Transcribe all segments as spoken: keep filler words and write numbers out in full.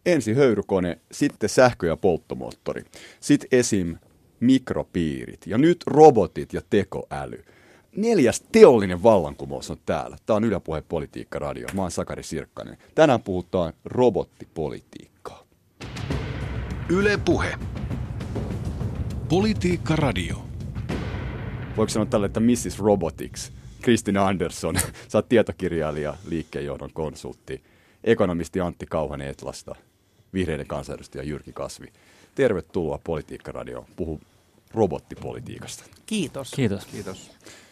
ensin höyrykone, sitten sähkö- ja polttomoottori, sitten esim. Mikropiirit ja nyt robotit ja tekoäly. Neljäs teollinen vallankumous on täällä. Tämä on Yle Puhe Politiikka Radio. Mä oon Sakari Sirkkanen. Tänään puhutaan robottipolitiikkaa. Yle Puhe. Politiikka Radio. Voiko sanoa tälle, että missis Robotics, Kristina Andersson, sä oot tietokirjailija, liikkeenjohdon konsultti, ekonomisti Antti Kauhanen Etlasta, vihreiden kansanedustaja Jyrki Kasvi. Tervetuloa Politiikka Radioon. Puhu robottipolitiikasta. Kiitos. Kiitos. Kiitos.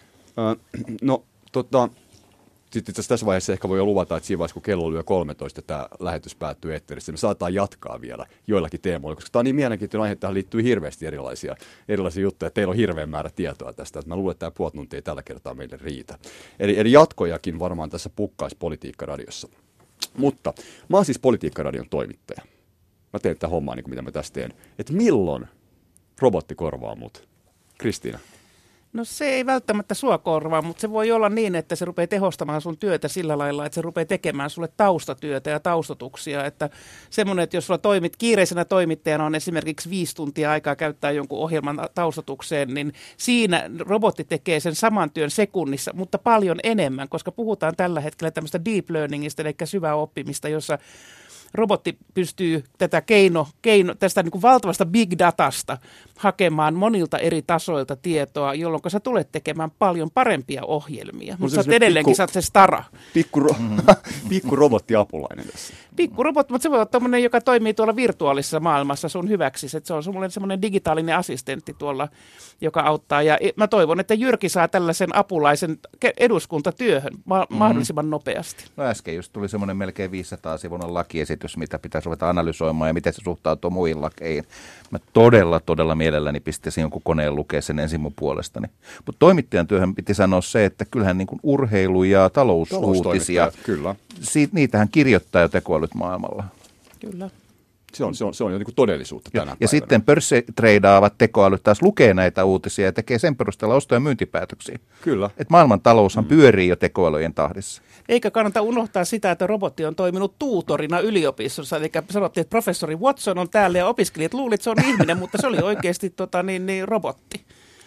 Äh, no, tota, sitten tässä vaiheessa ehkä voi jo luvata, että siinä vaiheessa, kun kello lyö kolmetoista, tämä lähetys päättyy eetterissä, me saadaan jatkaa vielä joillakin teemoilla, koska tämä on niin mielenkiintoinen aihe, että tähän liittyy hirveästi erilaisia, erilaisia juttuja. Teillä on hirveän määrä tietoa tästä, että mä luulen, että tämä puoli tuntia ei tällä kertaa meille riitä. Eli, eli jatkojakin varmaan tässä pukkaisi Politiikka-radiossa. Mutta mä oon siis Politiikka-radion toimittaja. Mä teen tätä hommaa, niin kuin mitä mä tässä teen. Että milloin robotti korvaa mut? Kristiina. No se ei välttämättä sua korvaa, mutta se voi olla niin, että se rupeaa tehostamaan sun työtä sillä lailla, että se rupeaa tekemään sulle taustatyötä ja taustatuksia. Että semmoinen, että jos sulla toimit, kiireisenä toimittajana on esimerkiksi viisi tuntia aikaa käyttää jonkun ohjelman taustatukseen, niin siinä robotti tekee sen saman työn sekunnissa, mutta paljon enemmän, koska puhutaan tällä hetkellä tämmöistä deep learningista, eli syvää oppimista, jossa robotti pystyy tätä keino, keino, tästä niin kuin valtavasta big datasta hakemaan monilta eri tasoilta tietoa, jolloin sä tulet tekemään paljon parempia ohjelmia. Mutta sä edelleenkin pikku, sä oot se stara. Pikku, ro- mm. pikku robottiapulainen tässä. Pikku robotti, mutta se voi olla tommoinen, joka toimii tuolla virtuaalisessa maailmassa sun hyväksi. Se on semmoinen digitaalinen assistentti tuolla, joka auttaa. Ja mä toivon, että Jyrki saa tällaisen apulaisen eduskuntatyöhön ma- mm. mahdollisimman nopeasti. No äsken just tuli semmoinen melkein viisisataa sivuinen lakiesitys, mitä pitäisi ruveta analysoimaan ja miten se suhtautuu muihin lakeihin. Mä todella, todella mielelläni pistäisin jonkun koneen lukea sen ensin mun puolestani. Mutta toimittajan työhön piti sanoa se, että kyllähän niin kuin urheilu- ja talousuutisia, kyllä. Siitä, niitähän kirjoittaa jo tekoälyt maailmalla. Kyllä. Se on, se on, se on jo niin kuin todellisuutta tänä ja, päivänä. Ja sitten pörssitreidaavat tekoälyt taas lukee näitä uutisia ja tekee sen perusteella osto- ja myyntipäätöksiä. Kyllä. Et maailman taloushan mm. pyörii jo tekoälyjen tahdissa. Eikä kannata unohtaa sitä, että robotti on toiminut tuutorina yliopistossa. Eli sanottiin, että professori Watson on täällä ja opiskelijat luulivat, että se on ihminen, mutta se oli oikeasti tota, niin, niin, robotti.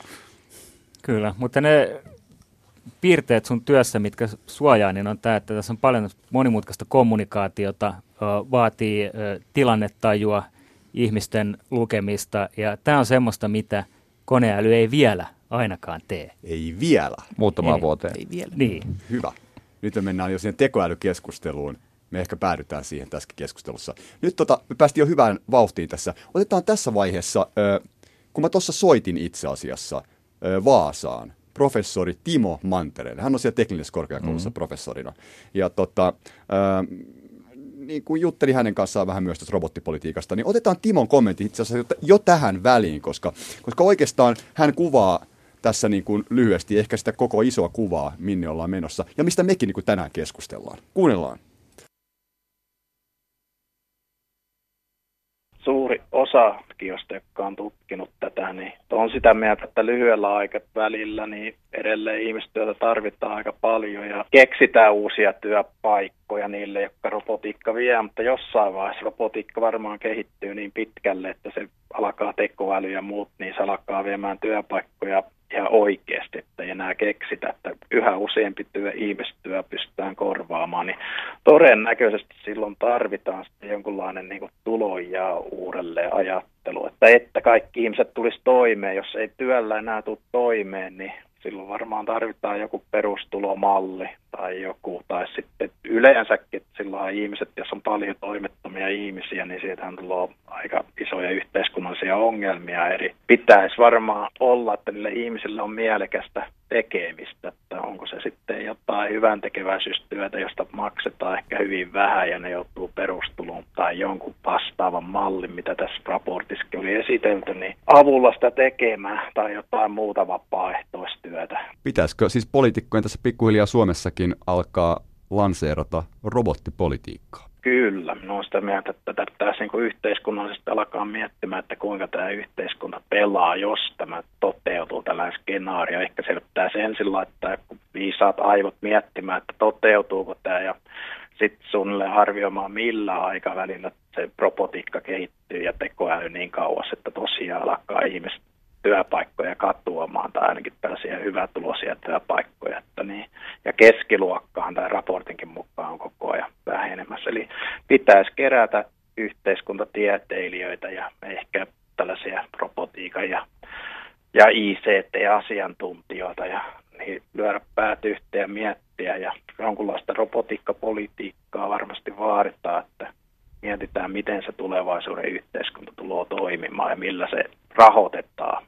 Kyllä, mutta ne piirteet sun työssä, mitkä suojaa, niin on tämä, että tässä on paljon monimutkaista kommunikaatiota, vaatii tilannetajua, ihmisten lukemista, ja tämä on semmoista, mitä koneäly ei vielä ainakaan tee. Ei vielä. Muutamaan vuoteen. Ei vielä. Niin. Hyvä. Nyt me mennään jo siihen tekoälykeskusteluun. Me ehkä päädytään siihen tässä keskustelussa. Nyt tota, me päästiin jo hyvään vauhtiin tässä. Otetaan tässä vaiheessa, kun mä tuossa soitin itse asiassa Vaasaan, professori Timo Mantereelle. Hän on siellä teknillisessä korkeakoulussa mm-hmm. professorina. Ja tota, äh, niin kuin juttelin hänen kanssaan vähän myös tästä robottipolitiikasta, niin otetaan Timon kommentti itse asiassa jo tähän väliin, koska, koska oikeastaan hän kuvaa tässä niin kuin lyhyesti ehkä sitä koko isoa kuvaa, minne ollaan menossa, ja mistä mekin niin kuin tänään keskustellaan. Kuunnellaan. Suuri osa tutkijoista, jotka on tutkinut tätä, niin on sitä mieltä, että lyhyellä aikavälillä niin edelleen ihmistyötä tarvitaan aika paljon ja keksitään uusia työpaikkoja niille, jotka robotiikka vie, mutta jossain vaiheessa robotiikka varmaan kehittyy niin pitkälle, että se alkaa tekoäly ja muut, niin se alkaa viemään työpaikkoja ihan oikeasti, että ei enää keksitä, että yhä useampi työ, ihmistyö pystytään korvaamaan, niin todennäköisesti silloin tarvitaan sitten jonkunlainen niin kuin tulonjao uudelleen ajattelu, että, että kaikki ihmiset tulisi toimeen, jos ei työllä enää tule toimeen, niin silloin varmaan tarvitaan joku perustulomalli tai joku, tai sitten yleensäkin, että silloin ihmiset, jos on paljon toimettomia ihmisiä, niin siitähän tulee aika isoja yhteiskunnallisia ongelmia. Eli pitäisi varmaan olla, että niille ihmisille on mielekästä tekemistä, että onko se sitten jotain hyvän tekeväisyystyötä, josta maksetaan ehkä hyvin vähän ja ne joutuu perustuloon tai jonkun vastaavan mallin, mitä tässä raportissakin oli esitelty, niin avulla sitä tekemään tai jotain muuta vapaaehtoistyötä. Pitäisikö siis poliitikkojen tässä pikkuhiljaa Suomessakin alkaa lanseerata robottipolitiikkaa? Kyllä, minä olen sitä mieltä, että tätä pitäisi niin kuin yhteiskunnallisesti alkaa miettimään, että kuinka tämä yhteiskunta pelaa, jos tämä toteutuu tällainen skenaario. Ehkä se pitäisi ensin laittaa viisaat aivot miettimään, että toteutuuko tämä ja sitten suunnilleen arvioimaan millä aikavälillä se robotiikka kehittyy ja tekoäly niin kauas, että tosiaan alkaa ihmiset työpaikkoja katoamaan tai ainakin tällaisia hyvätuloisia työpaikkoja. Että niin. Ja keskiluokkaan tämän raportinkin mukaan on koko ajan vähenemässä. Eli pitäisi kerätä yhteiskuntatieteilijöitä ja ehkä tällaisia robotiikan ja, ja I C T-asiantuntijoita ja niin lyödä päät yhteen ja miettiä. Ja jonkunlaista robotiikkapolitiikkaa varmasti vaaditaan, että mietitään, miten se tulevaisuuden yhteiskunta tulee toimimaan ja millä se rahoitetaan.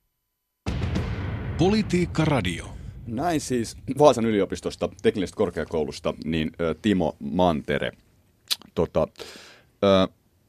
Politiikka Radio. Näin siis Vaasan yliopistosta, teknillisestä korkeakoulusta, niin ä, Timo Mantere. Tota, ä,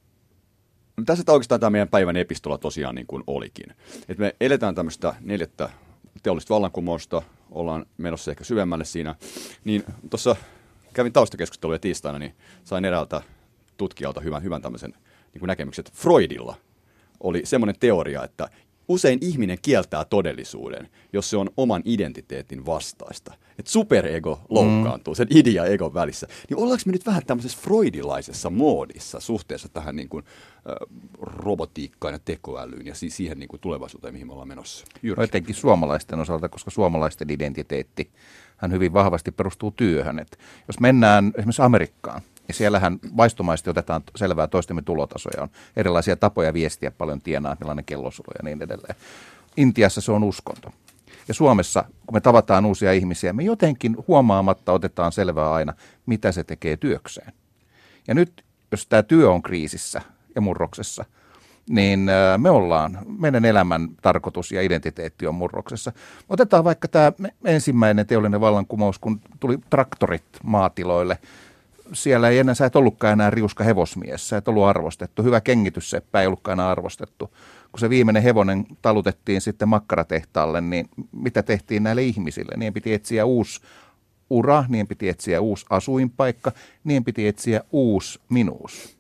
tässä tämä oikeastaan tämä meidän päivän epistola tosiaan niin kuin olikin. Et me eletään tämmöistä neljättä teollista vallankumousta, ollaan menossa ehkä syvemmälle siinä. Niin tuossa kävin taustakeskusteluja tiistaina, niin sain eräältä tutkijalta hyvän, hyvän tämmöisen niin kuin näkemyksen. Freudilla oli semmoinen teoria, että usein ihminen kieltää todellisuuden, jos se on oman identiteetin vastaista. Että superego loukkaantuu mm. sen id ja egon välissä. Niin ollaanko me nyt vähän tämmöisessä freudilaisessa moodissa suhteessa tähän niin kuin, äh, robotiikkaan ja tekoälyyn ja si- siihen niin kuin tulevaisuuteen, mihin me ollaan menossa? No etenkin suomalaisten osalta, koska suomalaisten identiteetti hän hyvin vahvasti perustuu työhön. Et jos mennään esimerkiksi Amerikkaan, ja siellähän vaistomaisesti otetaan selvää toistemme tulotasoja. On erilaisia tapoja viestiä, paljon tienaa, millainen kellosulo ja niin edelleen. Intiassa se on uskonto. Ja Suomessa, kun me tavataan uusia ihmisiä, me jotenkin huomaamatta otetaan selvää aina, mitä se tekee työkseen. Ja nyt, jos tämä työ on kriisissä ja murroksessa, niin me ollaan, meidän elämän tarkoitus ja identiteetti on murroksessa. Otetaan vaikka tämä ensimmäinen teollinen vallankumous, kun tuli traktorit maatiloille. Siellä ei enää, sä et ollutkaan enää riuska hevosmies, sä et ollut arvostettu. Hyvä kengitysseppä ei ollutkaan enää arvostettu. Kun se viimeinen hevonen talutettiin sitten makkaratehtaalle, niin mitä tehtiin näille ihmisille? Niin piti etsiä uusi ura, niin piti etsiä uusi asuinpaikka, niin piti etsiä uusi minuus.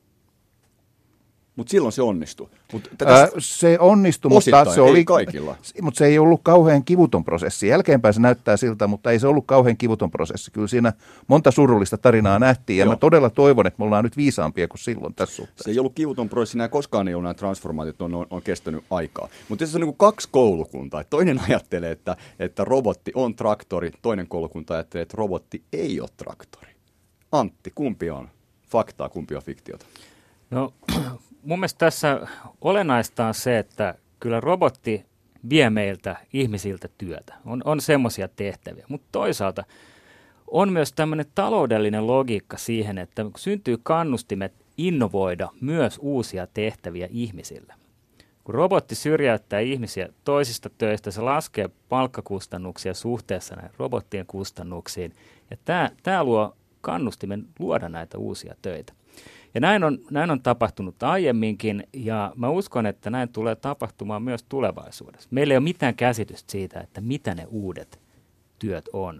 Mutta silloin se onnistui. Mut Ää, se onnistui, mutta se, oli, kaikilla. mutta se ei ollut kauhean kivuton prosessi. Jälkeenpäin se näyttää siltä, mutta ei se ollut kauhean kivuton prosessi. Kyllä siinä monta surullista tarinaa nähtiin, ja Joo. mä todella toivon, että me ollaan nyt viisaampia kuin silloin tässä suhteessa. Se ei ollut kivuton prosessi, nämä koskaan ei ollut nämä transformaatiot, on, on, on kestänyt aikaa. Mutta tässä on niin kuin kaksi koulukuntaa. Toinen ajattelee, että, että robotti on traktori, toinen koulukunta ajattelee, että robotti ei ole traktori. Antti, kumpi on faktaa, kumpi on fiktiota? No, mun mielestä tässä olennaista on se, että kyllä robotti vie meiltä ihmisiltä työtä. On, on semmoisia tehtäviä, mutta toisaalta on myös tämmöinen taloudellinen logiikka siihen, että syntyy kannustimet innovoida myös uusia tehtäviä ihmisille. Kun robotti syrjäyttää ihmisiä toisista töistä, se laskee palkkakustannuksia suhteessa näihin robottien kustannuksiin. Ja tämä, tämä luo kannustimen luoda näitä uusia töitä. Ja näin on, näin on tapahtunut aiemminkin, ja mä uskon, että näin tulee tapahtumaan myös tulevaisuudessa. Meillä ei ole mitään käsitystä siitä, että mitä ne uudet työt on.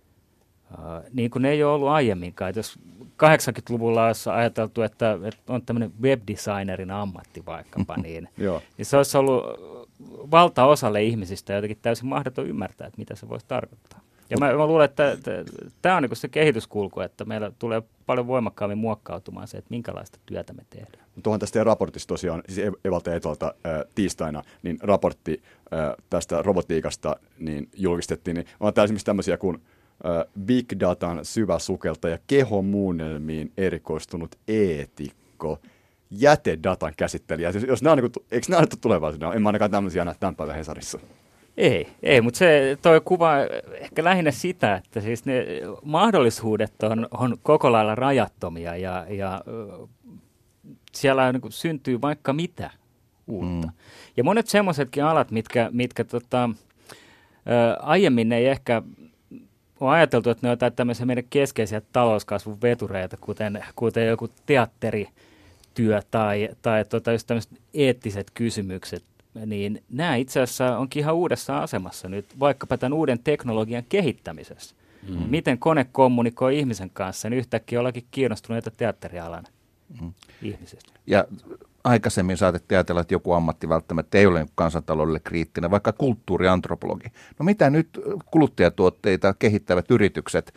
Uh, niin kuin ne ei ole ollut aiemminkaan. Et jos kahdeksankymmentäluvulla olisi ajateltu, että, että on tämmöinen webdesignerin ammatti vaikkapa, niin, niin se olisi ollut valtaosalle ihmisistä jotenkin täysin mahdoton ymmärtää, että mitä se voisi tarkoittaa. Ja mä, mä luulen, että tämä on niin se kehityskulku, että meillä tulee paljon voimakkaammin muokkautumaan se, että minkälaista työtä me tehdään. Tuohon tästä raportista tosiaan, siis Evalta ja Etolta äh, tiistaina, niin raportti äh, tästä robotiikasta niin julkistettiin. Niin on täällä esimerkiksi tämmöisiä kuin äh, Big Datan syvä sukeltaja, kehomuunnelmiin erikoistunut eetikko, jätedatan käsittelijä. Jos, jos nämä on, niin kuin, eikö nämä annettu tulevaisuudessa? En mä ainakaan tämmöisiä näe tämän päivän Hesarissa. Ei, ei, mutta se toi kuva ehkä lähinnä sitä, että siis ne mahdollisuudet on, on koko lailla rajattomia ja, ja siellä niin kuin syntyy vaikka mitä uutta. Mm. Ja monet semmoisetkin alat, mitkä, mitkä tota, ä, aiemmin ei ehkä ole ajateltu, että ne on jotain tämmöisiä meidän keskeisiä talouskasvun vetureita, kuten, kuten joku teatterityö tai, tai tota, just tämmöiset eettiset kysymykset, niin nämä itse asiassa onkin ihan uudessa asemassa nyt, vaikkapa tämän uuden teknologian kehittämisessä. Mm. Miten kone kommunikoi ihmisen kanssa, niin yhtäkkiä ollakin kiinnostuneita teatterialan mm. ihmisistä. Ja aikaisemmin saatettiin ajatella, että joku ammatti välttämättä ei ole kansantaloudelle kriittinen, vaikka kulttuuriantropologi. No mitä nyt kuluttajatuotteita kehittävät yritykset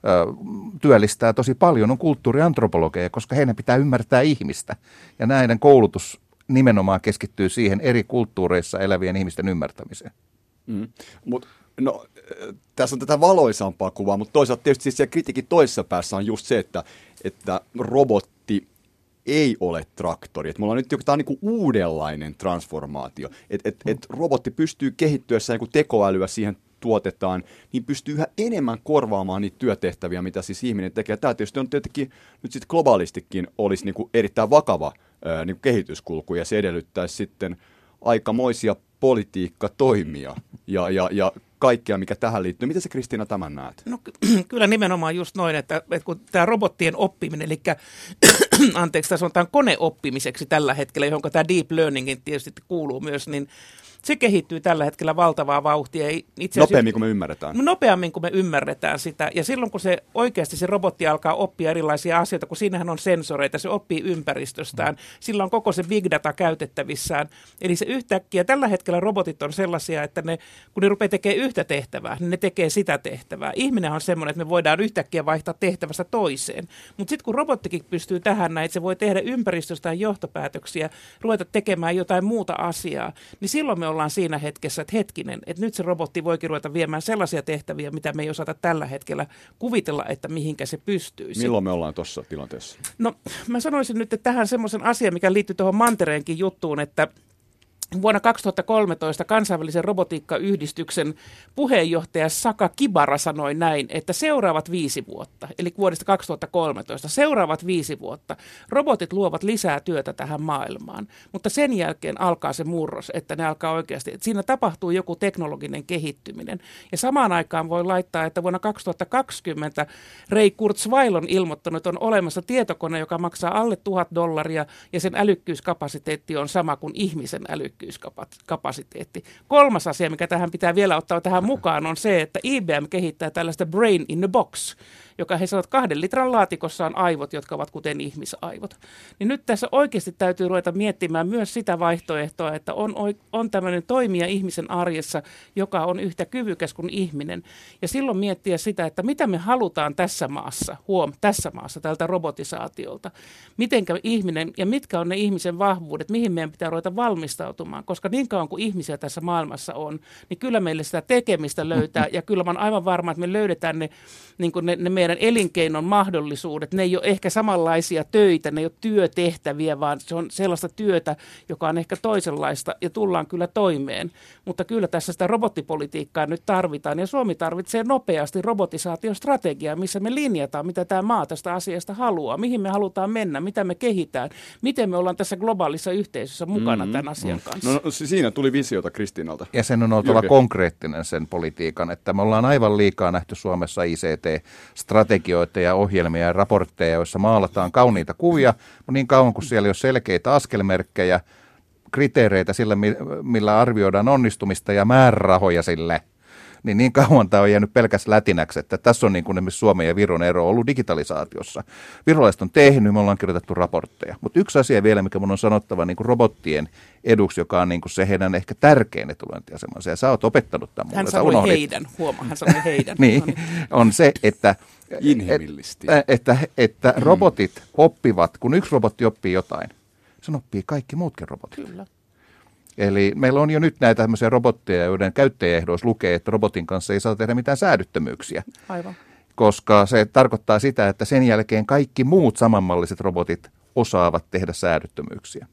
työllistää tosi paljon, on kulttuuriantropologeja, koska heidän pitää ymmärtää ihmistä. Ja näiden koulutus nimenomaan keskittyy siihen eri kulttuureissa elävien ihmisten ymmärtämiseen. Mm. Mut, no, tässä on tätä valoisampaa kuvaa, mutta toisaalta tietysti siis siellä kritiikin toisessa päässä on just se, että, että robotti ei ole traktori. Et mulla on nyt joku niin kuin uudenlainen transformaatio. Että et, et robotti pystyy kehittyessään, kun tekoälyä siihen tuotetaan, niin pystyy yhä enemmän korvaamaan niitä työtehtäviä, mitä siis ihminen tekee. Tämä tietysti on tietenkin nyt sitten globaalistikin olisi niin kuin erittäin vakava ää, niin kuin kehityskulku, ja se edellyttäisi sitten aikamoisia politiikkatoimia ja, ja, ja kaikkea, mikä tähän liittyy. Miten sä, Kristiina, tämän näet? No kyllä nimenomaan just noin, että, että kun tämä robottien oppiminen, eli anteeksi, tässä on tämän koneoppimiseksi tällä hetkellä, johon tämä deep learningin tietysti kuuluu myös, niin se kehittyy tällä hetkellä valtavaa vauhtia. Itse nopeammin kuin me ymmärretään. Nopeammin kuin me ymmärretään sitä. Ja silloin kun se oikeasti se robotti alkaa oppia erilaisia asioita, kun siinähän on sensoreita, se oppii ympäristöstään. Mm. Sillä on koko se big data käytettävissään. Eli se yhtäkkiä, tällä hetkellä robotit on sellaisia, että ne, kun ne rupeaa tekemään yhtä tehtävää, niin ne tekee sitä tehtävää. Ihminen on semmoinen, että me voidaan yhtäkkiä vaihtaa tehtävästä toiseen. Mutta sitten kun robottikin pystyy tähän näin, että se voi tehdä ympäristöstään johtopäätöksiä, ruveta tekemään jotain muuta asiaa, niin silloin me ollaan siinä hetkessä, että hetkinen, että nyt se robotti voikin ruveta viemään sellaisia tehtäviä, mitä me ei osata tällä hetkellä kuvitella, että mihinkä se pystyisi. Milloin me ollaan tuossa tilanteessa? No mä sanoisin nyt, että tähän semmoisen asian, mikä liittyy tuohon Mantereenkin juttuun, että vuonna kaksituhattakolmetoista kansainvälisen robotiikkayhdistyksen puheenjohtaja Saka Kibara sanoi näin, että seuraavat viisi vuotta, eli vuodesta kaksituhattakolmetoista, seuraavat viisi vuotta, robotit luovat lisää työtä tähän maailmaan, mutta sen jälkeen alkaa se murros, että ne alkaa oikeasti, että siinä tapahtuu joku teknologinen kehittyminen. Ja samaan aikaan voi laittaa, että vuonna kaksituhattakaksikymmentä Ray Kurzweil on ilmoittanut, että on olemassa tietokone, joka maksaa alle tuhat dollaria, ja sen älykkyyskapasiteetti on sama kuin ihmisen älykkyyskapasiteetti. kapasiteetti. Kolmas asia, mikä tähän pitää vielä ottaa tähän mukaan, on se, että I B M kehittää tällaista brain in a box, joka he sanoo, että kahden litran laatikossa on aivot, jotka ovat kuten ihmisaivot. Niin nyt tässä oikeasti täytyy ruveta miettimään myös sitä vaihtoehtoa, että on, on tämmöinen toimija ihmisen arjessa, joka on yhtä kyvykäs kuin ihminen. Ja silloin miettiä sitä, että mitä me halutaan tässä maassa, huom, tässä maassa, tältä robotisaatiolta. Mitenkä ihminen ja mitkä on ne ihmisen vahvuudet, mihin meidän pitää ruveta valmistautumaan. Koska niin kauan kuin ihmisiä tässä maailmassa on, niin kyllä meille sitä tekemistä löytää. Ja kyllä mä oon aivan varma, että me löydetään ne, niin kuin ne, ne meidän elinkeinon mahdollisuudet. Ne ei ole ehkä samanlaisia töitä, ne ei ole työtehtäviä, vaan se on sellaista työtä, joka on ehkä toisenlaista ja tullaan kyllä toimeen. Mutta kyllä tässä sitä robottipolitiikkaa nyt tarvitaan ja Suomi tarvitsee nopeasti robotisaatiostrategiaa, missä me linjataan, mitä tämä maa tästä asiasta haluaa, mihin me halutaan mennä, mitä me kehitään, miten me ollaan tässä globaalissa yhteisössä mukana mm-hmm. tämän asian kanssa. No, no siinä tuli visiota Kristiinalta. Ja sen on oltava Jyrki. Konkreettinen sen politiikan, että me ollaan aivan liikaa nähty Suomessa I C T-strategioita ja ohjelmia ja raportteja, joissa maalataan kauniita kuvia, mutta niin kauan kuin siellä ei ole selkeitä askelmerkkejä, kriteereitä sillä, millä arvioidaan onnistumista ja määrärahoja sille, niin niin kauan tämä on jäänyt pelkäs lätinäksi, että tässä on niin kuin esimerkiksi Suomen ja Viron ero ollut digitalisaatiossa. Virolaiset on tehnyt, me ollaan kirjoitettu raportteja. Mutta yksi asia vielä, mikä mun on sanottava niin kuin robottien eduksi, joka on niin kuin se heidän ehkä tärkein etulyöntiasemansa, ja sä oot opettanut tämän mulle. Hän sanoi heidän, huomaa, hän sanoi heidän. niin, on se, että, inhimillisesti. että, että, että robotit oppivat, kun yksi robotti oppii jotain, se oppii kaikki muutkin robotit. Kyllä. Eli meillä on jo nyt näitä tämmöisiä robotteja, joiden käyttäjäehdoissa lukee, että robotin kanssa ei saa tehdä mitään säädyttömyyksiä. Aivan. Koska se tarkoittaa sitä, että sen jälkeen kaikki muut samanmalliset robotit osaavat tehdä säädyttömyyksiä.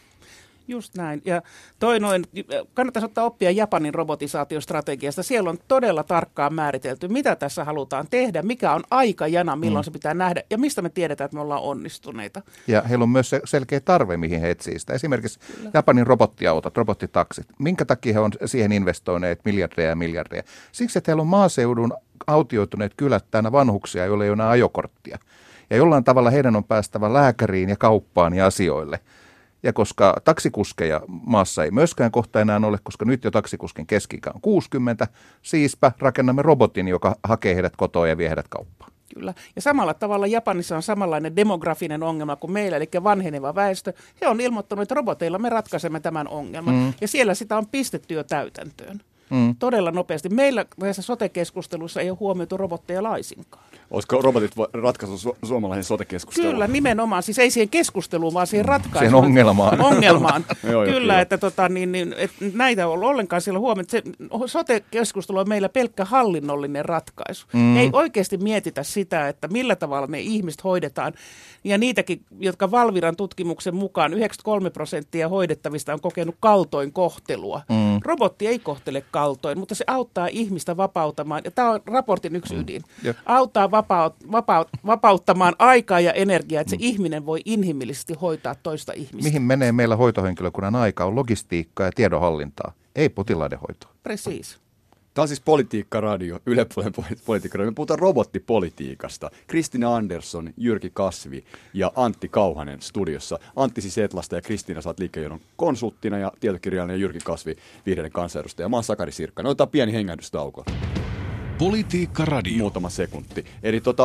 Just näin. Ja toi noin, kannattaisi ottaa oppia Japanin robotisaatiostrategiasta. Siellä on todella tarkkaan määritelty, mitä tässä halutaan tehdä, mikä on aikajana, milloin mm. se pitää nähdä ja mistä me tiedetään, että me ollaan onnistuneita. Ja heillä on myös se selkeä tarve, mihin he etsii sitä. Esimerkiksi Kyllä. Japanin robottiautot, robottitaksit. Minkä takia he on siihen investoineet miljardeja ja miljardeja? Siksi, että heillä on maaseudun autioituneet kylät täynnä vanhuksia, joilla ei ole enää ajokorttia. Ja jollain tavalla heidän on päästävä lääkäriin ja kauppaan ja asioille. Ja koska taksikuskeja maassa ei myöskään kohta enää ole, koska nyt jo taksikuskin keski-ikä on kuusikymmentä, siispä rakennamme robotin, joka hakee heidät kotoa ja vie heidät kauppaan. Kyllä. Ja samalla tavalla Japanissa on samanlainen demografinen ongelma kuin meillä, eli vanheneva väestö. He on ilmoittanut, että roboteilla me ratkaisemme tämän ongelman. Mm. Ja siellä sitä on pistetty jo täytäntöön. Mm. Todella nopeasti. Meillä näissä sote-keskusteluissa ei ole huomioitu robotteja laisinkaan. Olisiko robotit ratkaisu su- suomalaisen sote-keskusteluun? Kyllä, nimenomaan. Siis ei siihen keskusteluun, vaan siihen ratkaisuun. Siihen ongelmaan. ongelmaan. Joo, jo, kyllä, että tota, niin, niin, et näitä on ollenkaan siellä huomioon. Se sote-keskustelu on meillä pelkkä hallinnollinen ratkaisu. Mm. Ei oikeasti mietitä sitä, että millä tavalla ne ihmiset hoidetaan. Ja niitäkin, jotka Valviran tutkimuksen mukaan yhdeksänkymmentäkolme prosenttia hoidettavista on kokenut kaltoinkohtelua. Mm. Robotti ei kohtele kaltoin, mutta se auttaa ihmistä vapauttamaan, ja tämä on raportin yksi ydin, mm. auttaa vapaut, vapaut, vapauttamaan aikaa ja energiaa, että se mm. ihminen voi inhimillisesti hoitaa toista ihmistä. Mihin menee meillä hoitohenkilökunnan aika on logistiikkaa ja tiedonhallintaa, ei potilaiden hoitoa. Precis. Tämä on siis Politiikka Radio, Yle Puheen Politiikka Radio. Me puhutaan robottipolitiikasta. Kristina Andersson, Jyrki Kasvi ja Antti Kauhanen studiossa. Antti siis Etlasta ja Kristiina saat liikkeenjohdon konsulttina ja tietokirjailija Jyrki Kasvi vihreiden kansanedustaja. Mä oon Sakari Sirkkanen. Otetaan pieni hengähdystauko. Politiikka Radio. Muutama sekunti. Eli tota,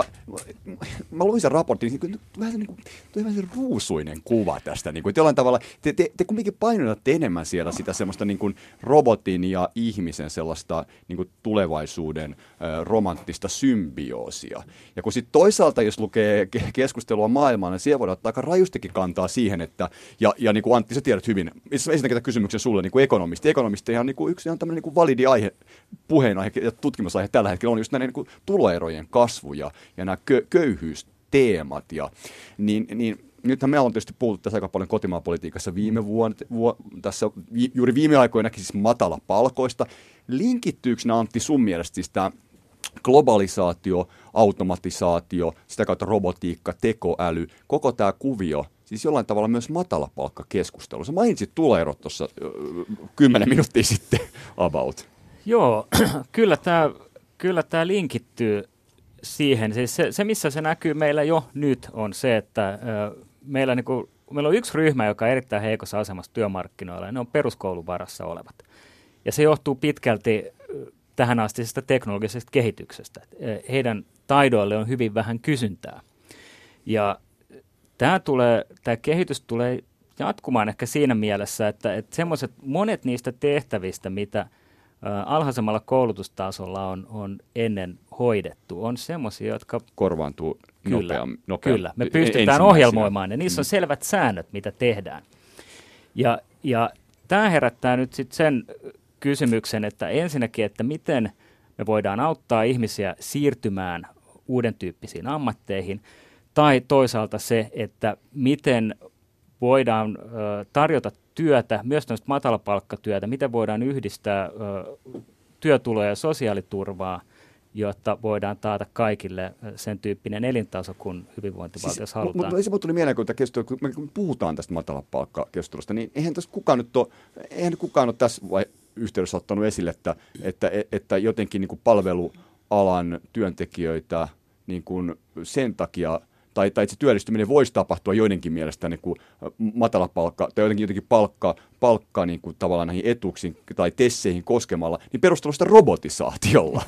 mä luin sen raportin, niin vähän se, niin kuin, vähän se ruusuinen kuva tästä. Niin kuin, jollain tavalla, te, te, te kumminkin painotatte enemmän siellä sitä semmoista niin kuin robotin ja ihmisen sellaista niin kuin tulevaisuuden ö, romanttista symbioosia. Ja kun sitten toisaalta, jos lukee keskustelua maailmaan, niin siellä voidaan ottaa aika rajustikin kantaa siihen, että, ja, ja niin kuin Antti, sä tiedät hyvin, esitän tätä kysymyksen sulle niin kuin ekonomisti. Ekonomisti ihan niin kuin yksi ihan tämmöinen niin kuin validi aihe, puheenaihe ja tutkimusaihe tällä hetkellä on just näiden niin kuin tuloerojen kasvu ja, ja nämä kö, köyhyysteemat. Ja, niin, niin, nythän me ollaan tietysti puhuttu tässä aika paljon kotimaan politiikassa viime vuonna, vuo, tässä vi, juuri viime aikoinakin siis matala palkoista. Linkittyykö nämä, Antti, sun mielestä siis tämä globalisaatio, automatisaatio, sitä kautta robotiikka, tekoäly, koko tämä kuvio, siis jollain tavalla myös matalapalkkakeskustelu. Sä mainitsit tuloerot tuossa kymmenen minuuttia sitten about. Joo, kyllä tämä kyllä tämä linkittyy siihen. Siis se, se, missä se näkyy meillä jo nyt, on se, että ö, meillä, niin kuin, meillä on yksi ryhmä, joka on erittäin heikossa asemassa työmarkkinoilla, ja ne on peruskoulun varassa olevat. Ja se johtuu pitkälti tähän astisesta teknologisesta kehityksestä. Heidän taidoille on hyvin vähän kysyntää. Ja tämä, tulee, tämä kehitys tulee jatkumaan ehkä siinä mielessä, että, että semmoiset monet niistä tehtävistä, mitä alhaisemmalla koulutustasolla on, on ennen hoidettu, on semmoisia, jotka korvaantuu nopeammin. Nopea, kyllä, me pystytään ohjelmoimaan ja niissä on selvät säännöt, mitä tehdään. Ja, ja tämä herättää nyt sitten sen kysymyksen, että ensinnäkin, että miten me voidaan auttaa ihmisiä siirtymään uuden tyyppisiin ammatteihin, tai toisaalta se, että miten voidaan ö, tarjota työtä, myös tämmöistä matalapalkkatyötä, miten voidaan yhdistää ö, työtuloja ja sosiaaliturvaa, jotta voidaan taata kaikille sen tyyppinen elintaso, kun hyvinvointivaltiossa siis, halutaan. Mutta se tuli mieleen, kun, kun me puhutaan tästä matalapalkkakeskustelusta, niin eihän tässä kukaan nyt ole, eihän kukaan ole tässä vai yhteydessä ottanut esille, että, että, että jotenkin niin kuin palvelualan työntekijöitä niin kuin sen takia, tai, tai se työllistyminen voisi tapahtua joidenkin mielestä niin kuin matala palkka, tai jotenkin, jotenkin palkka, palkka niin kuin tavallaan näihin etuuksiin tai tesseihin koskemalla, niin perustelusta robotisaatiolla.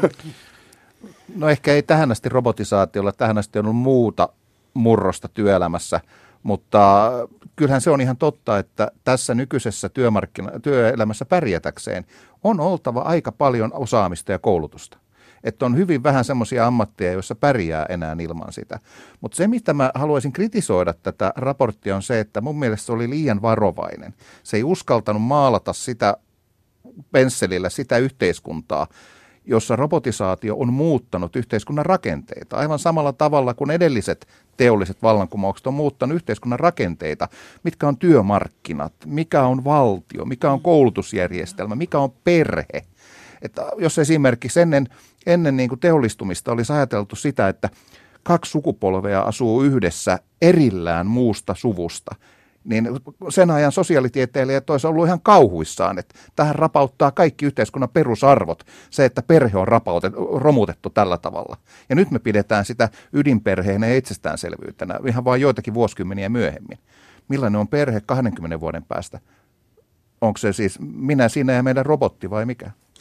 No ehkä ei tähän asti robotisaatiolla, tähän asti on ollut muuta murrosta työelämässä, mutta kyllähän se on ihan totta, että tässä nykyisessä työmarkkina- työelämässä pärjätäkseen on oltava aika paljon osaamista ja koulutusta. Että on hyvin vähän semmoisia ammatteja, joissa pärjää enää ilman sitä. Mutta se, mitä mä haluaisin kritisoida tätä raporttia, on se, että mun mielestä se oli liian varovainen. Se ei uskaltanut maalata sitä pensselillä, sitä yhteiskuntaa, jossa robotisaatio on muuttanut yhteiskunnan rakenteita. Aivan samalla tavalla kuin edelliset teolliset vallankumoukset on muuttanut yhteiskunnan rakenteita. Mitkä on työmarkkinat, mikä on valtio, mikä on koulutusjärjestelmä, mikä on perhe. Että jos esimerkiksi ennen, ennen niin kuin teollistumista olisi ajateltu sitä, että kaksi sukupolvea asuu yhdessä erillään muusta suvusta, niin sen ajan sosiaalitieteilijät olisivat ollut ihan kauhuissaan, että tähän rapauttaa kaikki yhteiskunnan perusarvot, se, että perhe on romutettu tällä tavalla. Ja nyt me pidetään sitä ydinperheenä ja itsestäänselvyytenä ihan vain joitakin vuosikymmeniä myöhemmin. Millainen on perhe kahdenkymmenen vuoden päästä? Onko se siis minä, sinä ja meidän robotti vai mikä?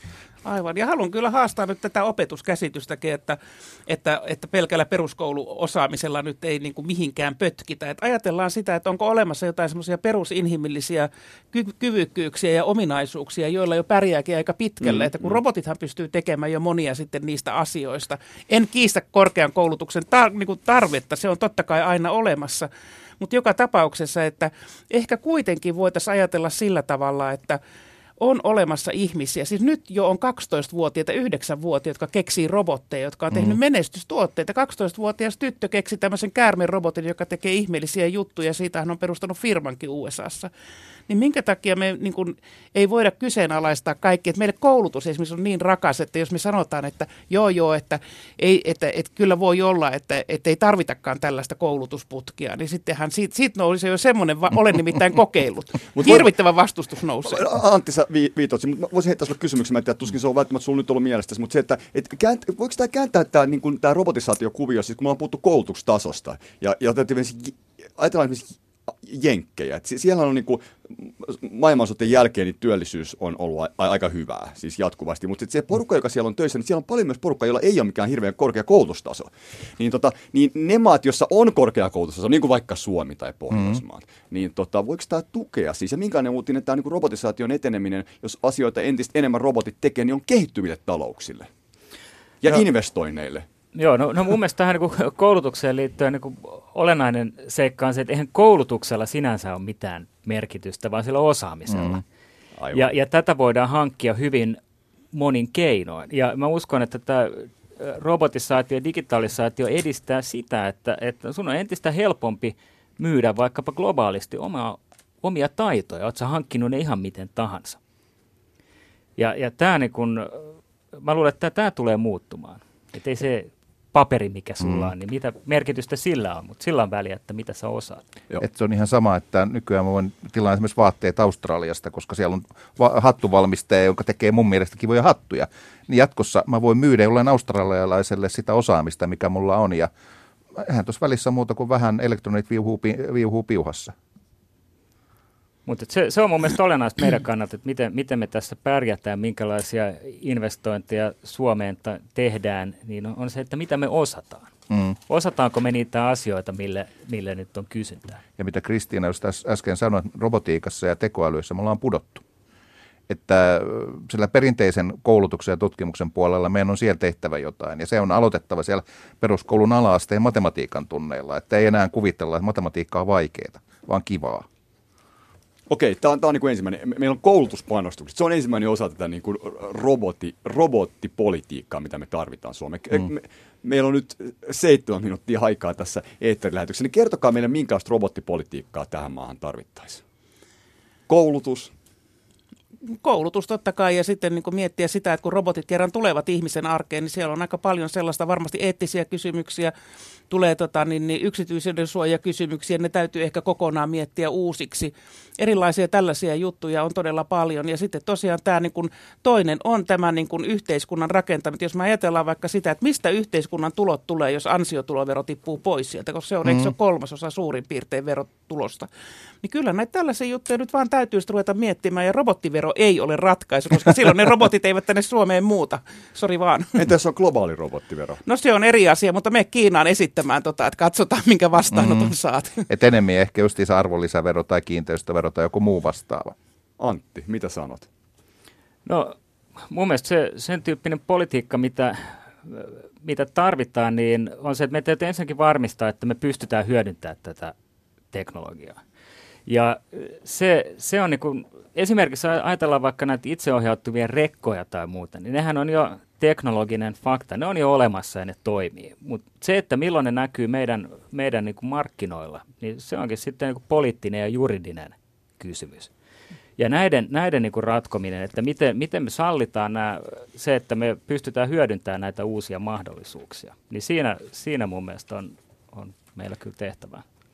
Aivan. Ja haluan kyllä haastaa nyt tätä opetuskäsitystäkin, että, että, että pelkällä peruskouluosaamisella nyt ei niin kuin mihinkään pötkitä. Että ajatellaan sitä, että onko olemassa jotain semmoisia perusinhimillisiä ky- kyvykkyyksiä ja ominaisuuksia, joilla jo pärjääkin aika pitkälle. Mm, että kun mm. robotithan pystyy tekemään jo monia sitten niistä asioista. En kiistä korkean koulutuksen tar- niin kuin tarvetta, se on totta kai aina olemassa. Mutta joka tapauksessa, että ehkä kuitenkin voitaisiin ajatella sillä tavalla, että on olemassa ihmisiä, siis nyt jo on kaksitoistavuotiaita, yhdeksänvuotiaita, jotka keksii robotteja, jotka on tehnyt mm. menestystuotteita. kaksitoistavuotias tyttö keksi tämmöisen käärmerobotin, joka tekee ihmeellisiä juttuja, siitä hän on perustanut firmankin U S A:ssa. Niin minkä takia me niin kun, ei voida kyseenalaistaa kaikki, että meille koulutus esimerkiksi on niin rakas, että jos me sanotaan, että joo joo, että, ei, että, että kyllä voi olla, että, että ei tarvitakaan tällaista koulutusputkia, niin sittenhän siitä, siitä nousee jo semmoinen, va- olen nimittäin kokeillut. Hirvittävä vastustus nousee. Antti, sä vi- viitotsi, mutta voisin heittää sulle kysymyksen, mä en tiedä, tuskin se on välttämättä sulla nyt ollut mielestäsi, mutta se, että et, käänt, voiko tämä kääntää tämä niin robotisaatiokuvio, siis kun me ollaan puhuttu koulutustasosta, ja, ja ajatellaan esimerkiksi jenkkejä. Et siellä on niin kuin, maailmansodan jälkeen niin työllisyys on ollut a- aika hyvää, siis jatkuvasti, mutta se porukka, joka siellä on töissä, niin siellä on paljon myös porukka, jolla ei ole mikään hirveän korkea koulutustaso. Niin, tota, niin ne maat, joissa on korkea koulutustaso, niin kuin vaikka Suomi tai Pohjoismaat, mm. niin tota, voiko tämä tukea siis, ja minkälainen uutinen tämä niin robotisaation eteneminen, jos asioita entistä enemmän robotit tekee, niin on kehittyville talouksille ja no. investoinneille? Joo, no, no mun mielestä tähän niin koulutukseen liittyen niin olennainen seikka on se, että eihän koulutuksella sinänsä ole mitään merkitystä, vaan sillä osaamisella. Mm. Ja, ja tätä voidaan hankkia hyvin monin keinoin. Ja mä uskon, että tämä robotisaatio ja digitalisaatio edistää sitä, että, että sun on entistä helpompi myydä vaikkapa globaalisti omaa, omia taitoja. Oletko sä hankkinut ne ihan miten tahansa. Ja, ja tämä niin kun, mä luulen, että tämä tulee muuttumaan. Että ei se paperi, mikä sulla on, niin mitä merkitystä sillä on, mutta sillä on väliä, että mitä sä osaat. Et se on ihan sama, että nykyään mä voin tilaa esimerkiksi vaatteet Australiasta, koska siellä on va- hattuvalmistaja, joka tekee mun mielestä kivoja hattuja. Niin jatkossa mä voin myydä jollain australialaiselle sitä osaamista, mikä mulla on, ja eihän tuossa välissä muuta kuin vähän elektronit viuhuu, viuhuu piuhassa. Mutta se, se on mun mielestä olennaista meidän kannalta, että miten, miten me tässä pärjätään, minkälaisia investointeja Suomeen ta- tehdään, niin on, on se, että mitä me osataan. Mm. Osataanko me niitä asioita, mille, mille nyt on kysyntää? Ja mitä Kristiina just äsken sanoi, että robotiikassa ja tekoälyssä me ollaan pudottu. Että sillä perinteisen koulutuksen ja tutkimuksen puolella meidän on siellä tehtävä jotain, ja se on aloitettava siellä peruskoulun ala-asteen matematiikan tunneilla, että ei enää kuvitella, että matematiikka on vaikeaa, vaan kivaa. Okei, tämä on, tää on niin kuin ensimmäinen. Meillä on koulutuspanostukset. Se on ensimmäinen osa tätä niin kuin robotti, robottipolitiikkaa, mitä me tarvitaan Suomeen. Mm. Me, meillä on nyt seitsemän minuuttia aikaa tässä eetterilähetyksessä. Niin kertokaa meille, minkälaista robottipolitiikkaa tähän maahan tarvittaisiin. Koulutus. Koulutus totta kai, ja sitten niin kuin miettiä sitä, että kun robotit kerran tulevat ihmisen arkeen, niin siellä on aika paljon sellaista varmasti eettisiä kysymyksiä, tulee tota, niin, niin yksityisyyden suojakysymyksiä, ne täytyy ehkä kokonaan miettiä uusiksi. Erilaisia tällaisia juttuja on todella paljon, ja sitten tosiaan tämä niin kuin, toinen on tämä niin kuin yhteiskunnan rakentaminen. Jos me ajatellaan vaikka sitä, että mistä yhteiskunnan tulot tulee, jos ansiotulovero tippuu pois sieltä, koska se on, mm. eikö se ole kolmasosa suurin piirtein verotulosta, niin kyllä näitä tällaisia juttuja nyt vaan täytyy ruveta miettimään, ja robottivero ei ole ratkaisu, koska silloin ne robotit eivät tänne Suomeen muuta. Sori vaan. Entä jos on globaali robottivero? No se on eri asia, mutta me Kiinaan esittämään, tota, että katsotaan, minkä vastaanoton mm. saat. Et enemmän ehkä justiinsa arvonlisävero tai kiinteistövero tai joku muu vastaava. Antti, mitä sanot? No mun mielestä se, sen tyyppinen politiikka, mitä, mitä tarvitaan, niin on se, että me täytyy ensinnäkin varmistaa, että me pystytään hyödyntämään tätä teknologiaa. Ja se, se on niin kuin, esimerkiksi ajatellaan vaikka näitä itseohjautuvia rekkoja tai muuta, niin nehän on jo teknologinen fakta, ne on jo olemassa ja ne toimii. Mutta se, että milloin ne näkyy meidän, meidän niin kuin markkinoilla, niin se onkin sitten niin kuin poliittinen ja juridinen kysymys. Ja näiden, näiden niin kuin ratkominen, että miten, miten me sallitaan nämä, se, että me pystytään hyödyntämään näitä uusia mahdollisuuksia, niin siinä, siinä mun mielestä on, on meillä kyllä tehtävää.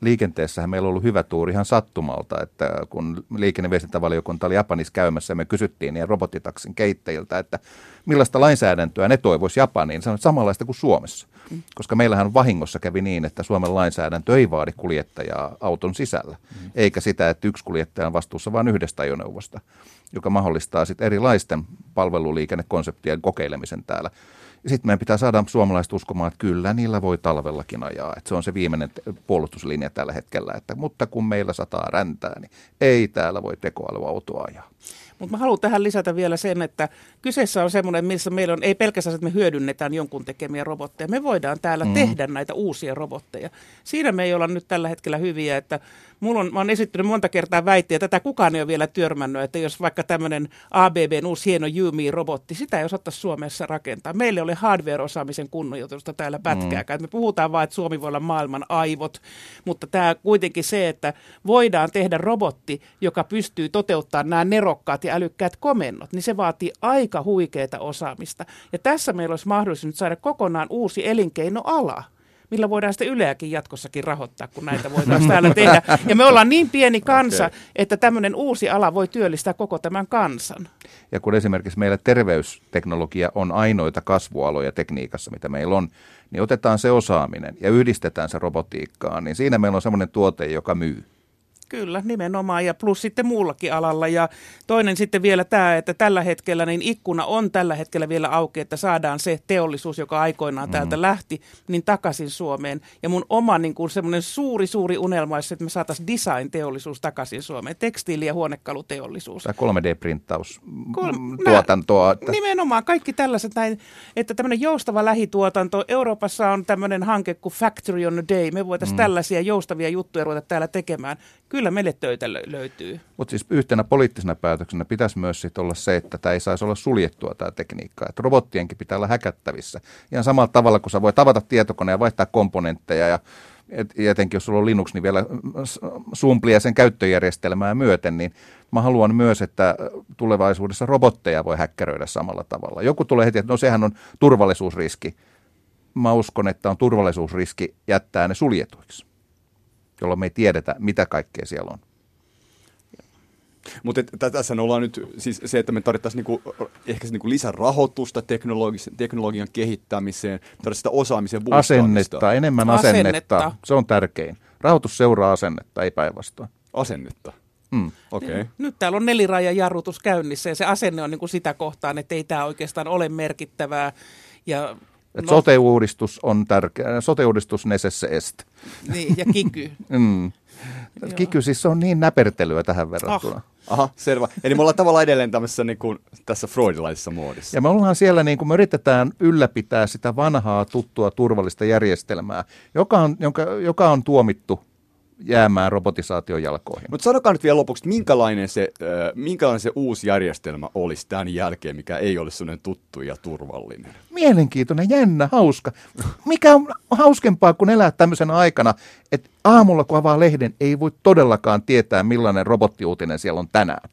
liikenteessähän meillä on ollut hyvä tuuri ihan sattumalta, että kun liikenne- ja viestintävaliokunta oli Japanissa käymässä ja me kysyttiin niin robotitaksin kehittäjiltä, että millaista lainsäädäntöä ne toivoisi Japaniin, sanoin samanlaista kuin Suomessa. Mm. Koska meillähän vahingossa kävi niin, että Suomen lainsäädäntö ei vaadi kuljettajaa auton sisällä, mm. eikä sitä, että yksi kuljettaja on vastuussa vain yhdestä ajoneuvosta, joka mahdollistaa sitten erilaisten palveluliikennekonseptien kokeilemisen täällä. Sitten meidän pitää saada suomalaiset uskomaan, että kyllä niillä voi talvellakin ajaa. Että se on se viimeinen puolustuslinja tällä hetkellä. Että, mutta kun meillä sataa räntää, niin ei täällä voi tekoälyautoa ajaa. Mutta mä haluan tähän lisätä vielä sen, että kyseessä on semmoinen, missä meillä on, ei pelkästään, että me hyödynnetään jonkun tekemiä robotteja. Me voidaan täällä mm. tehdä näitä uusia robotteja. Siinä me ei olla nyt tällä hetkellä hyviä, että mulla on, mä oon esittänyt monta kertaa väittiä, tätä kukaan ei ole vielä törmännyt, että jos vaikka tämmöinen A B B:n uusi hieno Yumi-robotti, sitä ei osattaisi Suomessa rakentaa. Meillä ei ole hardware-osaamisen kunnioitusta täällä pätkääkään. Mm. Me puhutaan vaan, että Suomi voi olla maailman aivot, mutta tämä kuitenkin se, että voidaan tehdä robotti, joka pystyy toteuttamaan nämä nerokkaat ja älykkäät komennot, niin se vaatii aika huikeaa osaamista. Ja tässä meillä olisi mahdollisuus nyt saada kokonaan uusi elinkeinoala, millä voidaan sitten Yleäkin jatkossakin rahoittaa, kun näitä voitaisiin täällä tehdä. Ja me ollaan niin pieni kansa, okay. että tämmöinen uusi ala voi työllistää koko tämän kansan. Ja kun esimerkiksi meillä terveysteknologia on ainoita kasvualoja tekniikassa, mitä meillä on, niin otetaan se osaaminen ja yhdistetään se robotiikkaan, niin siinä meillä on semmoinen tuote, joka myy. Kyllä, nimenomaan, ja plus sitten muullakin alalla. Ja toinen sitten vielä tämä, että tällä hetkellä niin ikkuna on tällä hetkellä vielä auki, että saadaan se teollisuus, joka aikoinaan mm. täältä lähti, niin takaisin Suomeen. Ja mun oma niin kuin semmoinen suuri, suuri unelma olisi, että me saataisiin design-teollisuus takaisin Suomeen, tekstiili- ja huonekaluteollisuus. Tai kolme D-printtaus tuotantoa. Nimenomaan, kaikki tällaiset näin, että tämmöinen joustava lähituotanto. Euroopassa on tämmöinen hanke kuin Factory on a Day. Me voitaisiin mm. tällaisia joustavia juttuja ruveta täällä tekemään. Kyllä meille töitä löytyy. Mutta siis yhtenä poliittisena päätöksenä pitäisi myös sit olla se, että tämä ei saisi olla suljettua tämä tekniikka. Että robottienkin pitää olla häkättävissä. Ihan samalla tavalla, kun sä voit avata tietokoneen ja vaihtaa komponentteja ja etenkin jos sulla on Linux, niin vielä sumplia sen käyttöjärjestelmää myöten, niin mä haluan myös, että tulevaisuudessa robotteja voi häkkäröidä samalla tavalla. Joku tulee heti, että no sehän on turvallisuusriski. Mä uskon, että on turvallisuusriski jättää ne suljetuiksi, jolloin me ei tiedetä, mitä kaikkea siellä on. Mutta tässä ollaan nyt siis se, että me tarvittaisiin niinku, ehkä niinku lisärahoitusta teknologian kehittämiseen, tarvitaan sitä osaamisen boostaamista. Asennetta, enemmän asennetta. asennetta. Se on tärkein. Rahoitus seuraa asennetta, ei päinvastoin. Asennetta? Mm, okay. Nyt täällä on nelirajajarrutus käynnissä ja se asenne on niinku sitä kohtaan, että ei tämä oikeastaan ole merkittävää. Ja no, sote-uudistus on tärkeä. Sote-uudistus necesse est. Niin, ja kiky. mm. Kiky siis on niin näpertelyä tähän verrattuna. Ah. Aha, selvä. Eli me ollaan tavallaan edelleen tämmöisessä niin kuin, tässä freudilaisessa muodissa. Ja me ollaan siellä, niin kuin me yritetään ylläpitää sitä vanhaa, tuttua, turvallista järjestelmää, joka on, jonka, joka on tuomittu jäämään robotisaation jalkoihin. Mutta sanokaa nyt vielä lopuksi, minkälainen se, äh, minkälainen se uusi järjestelmä olisi tämän jälkeen, mikä ei ole sellainen tuttu ja turvallinen? Mielenkiintoinen, jännä, hauska. Mikä on hauskempaa kuin elää tämmöisenä aikana, että aamulla kun avaa lehden, ei voi todellakaan tietää, millainen robottiuutinen siellä on tänään.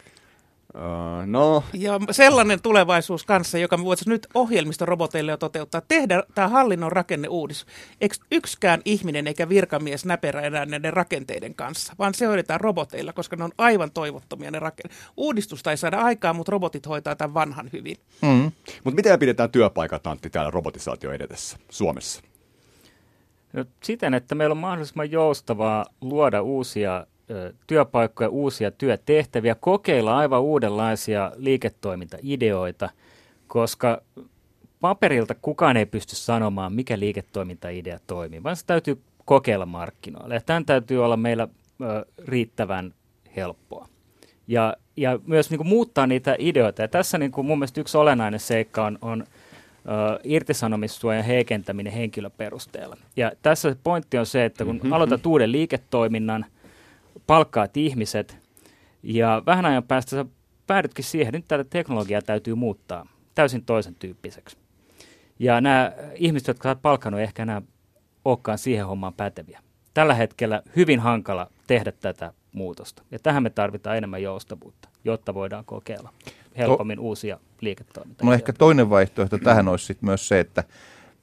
Uh, no. Ja sellainen tulevaisuus kanssa, joka me voitaisiin nyt ohjelmistoroboteille jo toteuttaa, tehdä tämä hallinnon rakenneuudistus. Eikö yksikään ihminen eikä virkamies näperä enää näiden rakenteiden kanssa, vaan se hoidetaan roboteilla, koska ne on aivan toivottomia ne rakenne. Uudistusta ei saada aikaa, mutta robotit hoitaa tämän vanhan hyvin. Mm. Mutta miten pidetään työpaikat, Antti, täällä robotisaatio edetessä Suomessa? No, siten, että meillä on mahdollisimman joustavaa luoda uusia työpaikkoja, uusia työtehtäviä, kokeilla aivan uudenlaisia liiketoimintaideoita, koska paperilta kukaan ei pysty sanomaan, mikä liiketoimintaidea toimii, vaan se täytyy kokeilla markkinoilla. Ja tämän täytyy olla meillä ö, riittävän helppoa. Ja, ja myös niin kuin muuttaa niitä ideoita. Ja tässä niin kuin mun mielestä yksi olennainen seikka on, on ö, irtisanomissuojan heikentäminen henkilöperusteella. Ja tässä pointti on se, että kun mm-hmm. aloitat uuden liiketoiminnan, palkkaat ihmiset ja vähän ajan päästä sä päädytkin siihen, että nyt tätä teknologiaa täytyy muuttaa täysin toisen tyyppiseksi. Ja nämä ihmiset, jotka olet palkannut, ei ehkä enää olekaan siihen hommaan päteviä. Tällä hetkellä hyvin hankala tehdä tätä muutosta. Ja tähän me tarvitaan enemmän joustavuutta, jotta voidaan kokeilla helpommin to- uusia liiketoimintoja. No ehkä toinen vaihtoehto tähän olisi sit myös se, että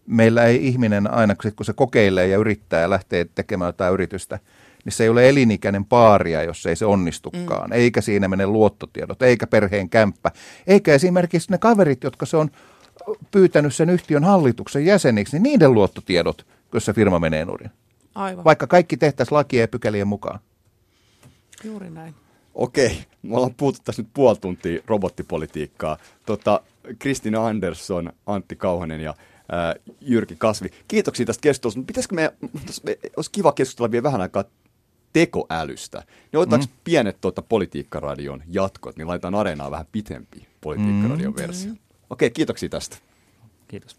meillä ei ihminen aina, kun se kokeilee ja yrittää ja lähtee tekemään jotain yritystä, niin se ei ole elinikäinen paaria, jos ei se onnistukaan. Mm. Eikä siinä mene luottotiedot, eikä perheen kämppä, eikä esimerkiksi ne kaverit, jotka se on pyytänyt sen yhtiön hallituksen jäseniksi, niin niiden luottotiedot, jos se firma menee nurin. Aivan. Vaikka kaikki tehtäisiin lakien ja pykälien mukaan. Juuri näin. Okei, me ollaan puhuttu tässä nyt puoli tuntia robottipolitiikkaa. Tota, Kristina Andersson, Antti Kauhanen ja ää, Jyrki Kasvi. Kiitoksia tästä keskustelusta. Pitäisikö me, me, olisi kiva keskustella vielä vähän aikaa tekoälystä. Niin otetaanko mm. pienet tuota, Politiikkaradion jatkot, niin laitetaan Areenaan vähän pitempi Politiikkaradion mm. versio. Okei, kiitoksia tästä. Kiitos.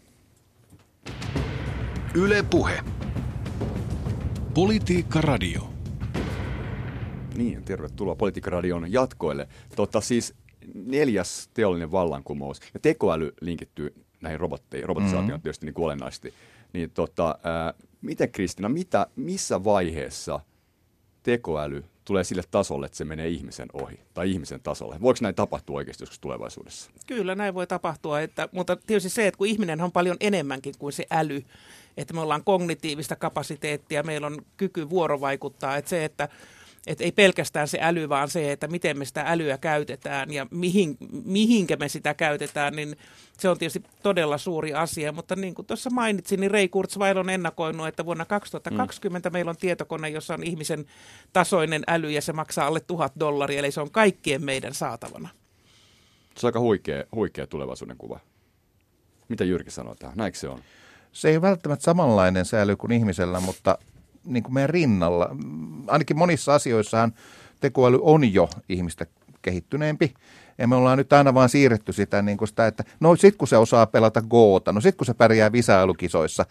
Yle Puhe. Politiikkaradio. Niin, tervetuloa Politiikkaradion jatkoille. Tota, siis neljäs teollinen vallankumous, ja tekoäly linkittyy näihin robotteihin, robotisaatioon mm-hmm. tietysti niin kuin olennaisesti. Niin, tota, ää, miten Kristina, mitä, missä vaiheessa tekoäly tulee sille tasolle, että se menee ihmisen ohi, tai ihmisen tasolle? Voiko näin tapahtua oikeasti joskus tulevaisuudessa? Kyllä, näin voi tapahtua, että, mutta tietysti se, että kun ihminen on paljon enemmänkin kuin se äly, että me ollaan kognitiivista kapasiteettia, meillä on kyky vuorovaikuttaa, että se, että Että ei pelkästään se äly, vaan se, että miten me sitä älyä käytetään ja mihin, mihinkä me sitä käytetään, niin se on tietysti todella suuri asia. Mutta niin kuin tuossa mainitsin, niin Ray Kurzweil on ennakoinut, että vuonna kaksituhattakaksikymmentä mm. meillä on tietokone, jossa on ihmisen tasoinen äly ja se maksaa alle tuhat dollaria, eli se on kaikkien meidän saatavana. Se on aika huikea, huikea tulevaisuuden kuva. Mitä Jyrki sanoo tähän? Näinkö se on? Se ei välttämättä samanlainen se äly kuin ihmisellä, mutta niin kuin meidän rinnalla. Ainakin monissa asioissahan tekoäly on jo ihmistä kehittyneempi. Ja me ollaan nyt aina vaan siirretty sitä, niin kuin sitä että no sit kun se osaa pelata Goota, no sit kun se pärjää visailukisoissa.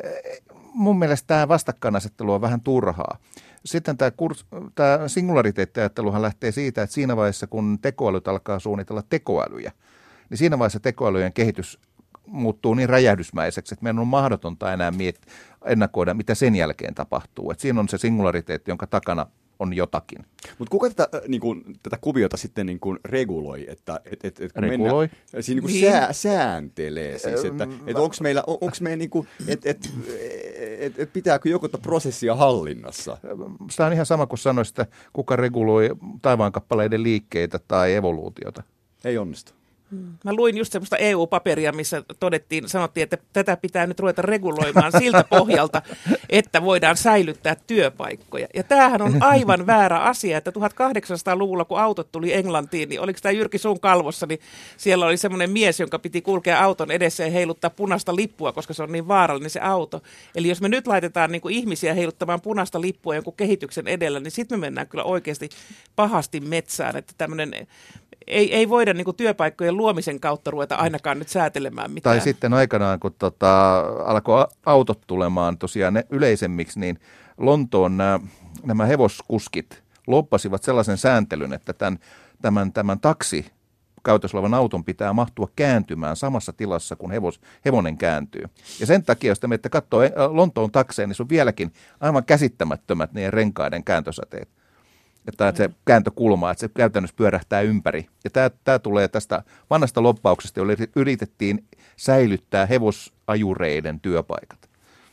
Mun mielestä tämä vastakkainasettelu on vähän turhaa. Sitten tämä, kurs, tämä singulariteettiajatteluhan lähtee siitä, että siinä vaiheessa kun tekoälyt alkaa suunnitella tekoälyjä, niin siinä vaiheessa tekoälyjen kehitys muuttuu niin räjähdysmäiseksi, että meidän on mahdotonta enää miet- ennakoida, mitä sen jälkeen tapahtuu. Et siinä on se singulariteetti, jonka takana on jotakin. Mutta kuka tätä, äh, niin kun, tätä kuviota sitten niin kun reguloi? Että, et, et, et, kun reguloi? Mennään, siinä niin niin. Sää, sääntelee siis, että et onko meillä, on, onks meillä niin kuin, että et, et, et pitääkö joku prosessia hallinnassa? Sitä on ihan sama kuin sanoisi, että kuka reguloi taivaankappaleiden liikkeitä tai evoluutiota. Ei onnistu. Mä luin just semmoista E U-paperia, missä todettiin, sanottiin, että tätä pitää nyt ruveta reguloimaan siltä pohjalta, että voidaan säilyttää työpaikkoja. Ja tämähän on aivan väärä asia, että tuhatkahdeksansataaluvulla, kun autot tuli Englantiin, niin oliko tämä Jyrki sun kalvossa, niin siellä oli semmoinen mies, jonka piti kulkea auton edessä ja heiluttaa punaista lippua, koska se on niin vaarallinen se auto. Eli jos me nyt laitetaan niin kuin ihmisiä heiluttamaan punaista lippua jonkun kehityksen edellä, niin sitten me mennään kyllä oikeasti pahasti metsään, että tämmöinen Ei, ei voida niin kuin työpaikkojen luomisen kautta ruveta ainakaan nyt säätelemään mitään. Tai sitten aikanaan, kun tota, alkoi autot tulemaan tosiaan ne yleisemmiksi, niin Lontoon nämä, nämä hevoskuskit loppasivat sellaisen sääntelyn, että tämän, tämän, tämän taksi käytössä olevan auton pitää mahtua kääntymään samassa tilassa, kun hevos, hevonen kääntyy. Ja sen takia, jos te menette katsoo Lontoon takseen, niin se on vieläkin aivan käsittämättömät niiden renkaiden kääntösäteet. Että se kääntökulma, että se käytännössä pyörähtää ympäri. Ja tämä, tämä tulee tästä vanhasta loppauksesta, jolla yritettiin säilyttää hevosajureiden työpaikat.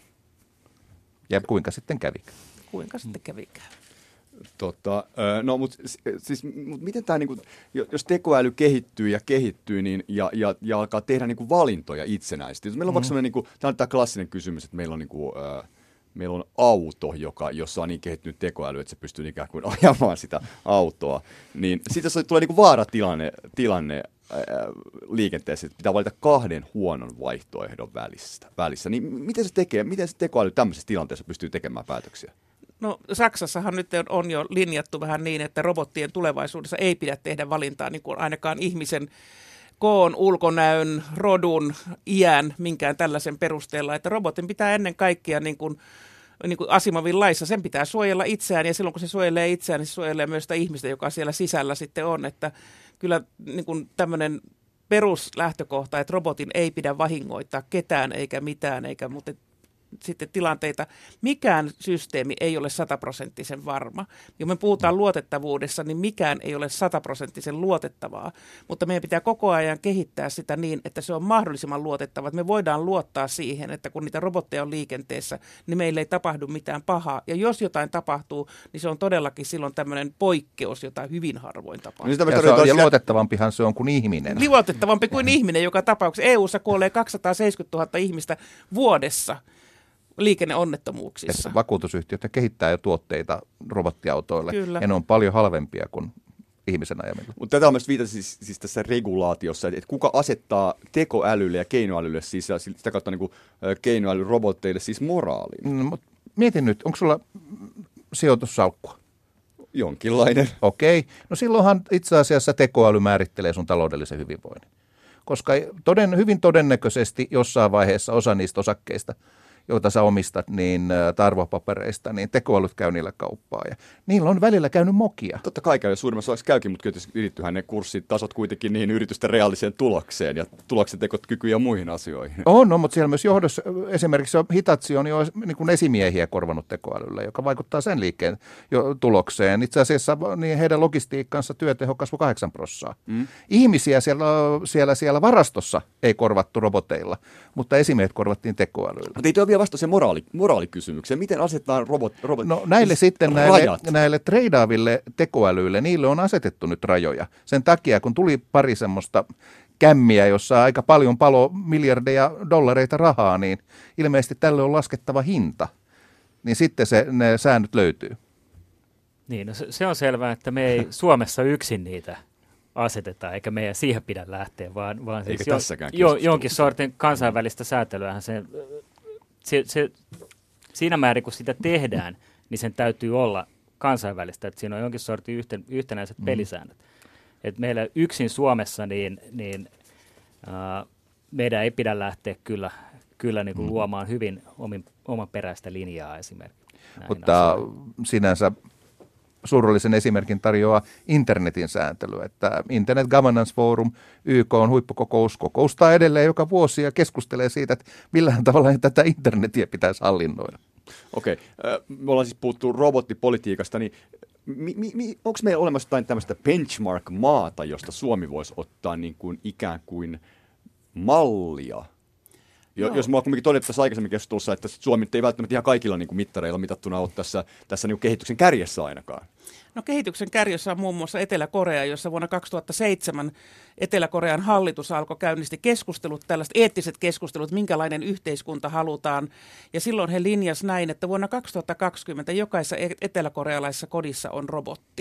Ja kuinka sitten kävikään? Kuinka sitten kävikään? Tota, no, mutta siis, mut miten tämä, niinku, jos tekoäly kehittyy ja kehittyy niin, ja, ja, ja alkaa tehdä niinku valintoja itsenäisesti. Meillä on mm. vaikka sellainen, niinku, tämä on tämä klassinen kysymys, että meillä on niinku, äh, meillä on auto, joka, jossa on niin kehittynyt tekoäly, että se pystyy ikään kuin ajamaan sitä autoa. Niin sitten jos tulee niin kuin vaaratilanne tilanne, ää, liikenteessä, että pitää valita kahden huonon vaihtoehdon välissä, välissä, niin miten se tekee, miten se tekoäly tämmöisessä tilanteessa pystyy tekemään päätöksiä? No Saksassahan nyt on jo linjattu vähän niin, että robottien tulevaisuudessa ei pidä tehdä valintaa niin kuin ainakaan ihmisen koon, ulkonäön, rodun, iän, minkään tällaisen perusteella, että robotin pitää ennen kaikkea niin kuin, niin kuin Asimovin laissa, sen pitää suojella itseään ja silloin kun se suojelee itseään, niin se suojelee myös sitä ihmistä, joka siellä sisällä sitten on, että kyllä niin kuin tämmöinen peruslähtökohta, että robotin ei pidä vahingoittaa ketään eikä mitään, eikä, mutta sitten tilanteita. Mikään systeemi ei ole sataprosenttisen varma. Ja me puhutaan luotettavuudessa, niin mikään ei ole sataprosenttisen luotettavaa. Mutta meidän pitää koko ajan kehittää sitä niin, että se on mahdollisimman luotettava. Että me voidaan luottaa siihen, että kun niitä robotteja on liikenteessä, niin meillä ei tapahdu mitään pahaa. Ja jos jotain tapahtuu, niin se on todellakin silloin tämmöinen poikkeus, jota hyvin harvoin tapahtuu. Ja, se on, ja luotettavampihan se on kuin ihminen. Luotettavampi kuin ihminen joka tapauksessa. E U:ssa kuolee kaksisataaseitsemänkymmentätuhatta ihmistä vuodessa liikenneonnettomuuksissa. Ja vakuutusyhtiöt kehittää jo tuotteita robottiautoille. Kyllä. Ja ne on paljon halvempia kuin ihmisen ajamilla. Mutta tätä on myös viitasi siis, siis tässä regulaatiossa, että kuka asettaa tekoälylle ja keinoälylle, siis sitä kautta niin kuin keinoälyrobotteille siis moraalin. No, mietin nyt, onko sulla sijoitussalkkua? Jonkinlainen. Okei. No silloinhan itse asiassa tekoäly määrittelee sun taloudellisen hyvinvoinnin. Koska toden, hyvin todennäköisesti jossain vaiheessa osa niistä osakkeista, joita sä omistat, niin arvopapereista, niin tekoälyt käy niillä kauppaa. Ja niillä on välillä käynyt mokia. Totta kai käy, suurimmassa osassa käykin, mutta kyllä ylittyhän ne kurssitasot kuitenkin niihin yritysten reaaliseen tulokseen ja tuloksen tekot kykyjä ja muihin asioihin. On, no, mutta siellä myös johdossa, esimerkiksi Hitachi on jo niin kuin esimiehiä korvannut tekoälyllä, joka vaikuttaa sen liikkeen jo tulokseen. Itse asiassa niin heidän logistiikkansa työteho kasvoi kahdeksan prosenttia. Mm. Ihmisiä siellä, siellä, siellä varastossa ei korvattu roboteilla, mutta esimiehet korvattiin tekoälyllä. Mutta ei tuo vielä vasta se moraali, moraalikysymykseen. Miten asetetaan robot, robot No näille siis sitten näille, näille treidaaville tekoälyille, niille on asetettu nyt rajoja. Sen takia, kun tuli pari semmoista kämmiä, jossa aika paljon palo miljardeja dollareita rahaa, niin ilmeisesti tälle on laskettava hinta. Niin sitten se, ne säännöt löytyy. Niin, no se, se on selvää, että me ei Suomessa yksin niitä aseteta, eikä meidän siihen pidä lähteä, vaan, vaan siis jo, jo, jonkin sortin kansainvälistä säätelyähän se, se, se, siinä määrin, kun sitä tehdään, niin sen täytyy olla kansainvälistä, että siinä on jonkin sortin yhten, yhtenäiset mm. pelisäännöt. Et meillä yksin Suomessa, niin, niin äh, meidän ei pidä lähteä kyllä, kyllä niin kuin mm. luomaan hyvin omin, oman peräistä linjaa esimerkiksi. Mutta asioihin. Sinänsä surullisen esimerkin tarjoaa internetin sääntely, että Internet Governance Forum, Y K:n huippukokous, kokoustaa edelleen joka vuosi ja keskustelee siitä, että millähän tavalla tätä internetiä pitäisi hallinnoida. Okei, me ollaan siis puhuttu robottipolitiikasta, niin mi, mi, onko meillä olemassa jotain tämmöistä benchmark-maata, josta Suomi voisi ottaa niin kuin ikään kuin mallia? Jo, jos me ollaan kuitenkin todettu tässä aikaisemmin keskustelussa, että Suomi ei välttämättä ihan kaikilla niin kuin mittareilla mitattuna ole tässä, tässä niin kuin kehityksen kärjessä ainakaan. No kehityksen kärjessä on muun muassa Etelä-Korea, jossa vuonna kaksituhattaseitsemän Etelä-Korean hallitus alkoi käynnisti keskustelut, tällaiset eettiset keskustelut, minkälainen yhteiskunta halutaan. Ja silloin he linjasi näin, että vuonna kaksituhattakaksikymmentä jokaisessa eteläkorealaisessa kodissa on robotti.